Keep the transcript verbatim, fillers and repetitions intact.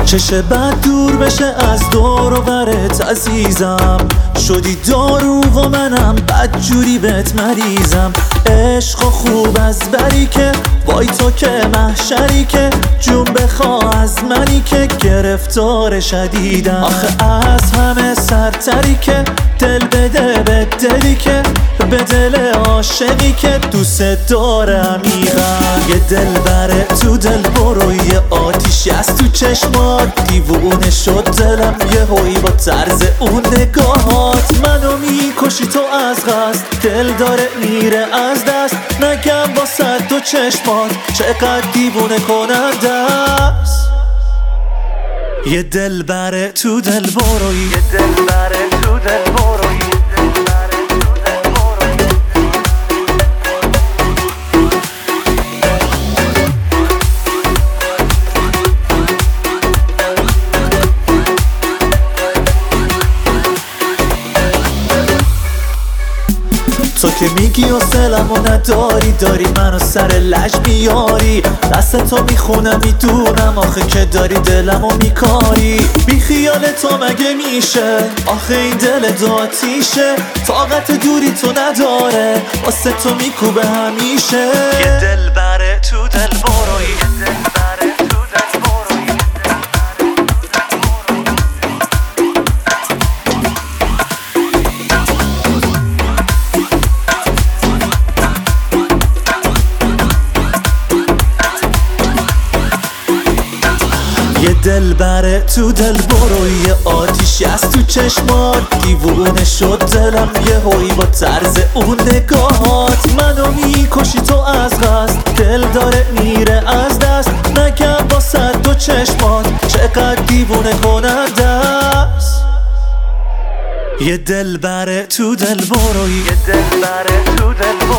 چش بد دور بشه از دور و برت عزیزم، شدی دارو و منم بد جوری بهت مریضم. عشق و خوب از بری که وای تو که محشری که جون بخوا از منی که گرفتار شدیدم. آخه از همه سرتری که دل بده به دلی که به دل عاشقی که دوست داره عمیقم. یه دل بره تو دل برو، یه آتیشی از تو چشمات دیوونه شد دلم یه هوی با طرز اون نگاهات. منو میکشی تو از قصد، دل داره میره از دست، نگم با صد و چشمات چقدر دیوونه کننده است. یه دل بره تو دل بروی، یه دل بره تو دل بروی. تو که میگی حوصله‌مو نداری، داری منو سر لج میاری، دستتو میخونم میدونم آخه که داری دلمو میکاری. بی خیال تو مگه میشه آخه این دل دو آتیشه، طاقت دوری تو نداره واسه تو میکوبه همیشه. یه دل بره تو دل بروی، یه دل بره تو دل بروی. یه دل بره تو دل بروی، یه آتیشی از تو چشمات دیوونه شد دلم یه هوی با طرز اون نگاهات. منو میکشی تو از قصد، دل داره میره از دست، نگم با صد و چشمات چقدر دیوونه کننده است. یه دل بره تو دل بروی، یه دل بره تو دل بروی.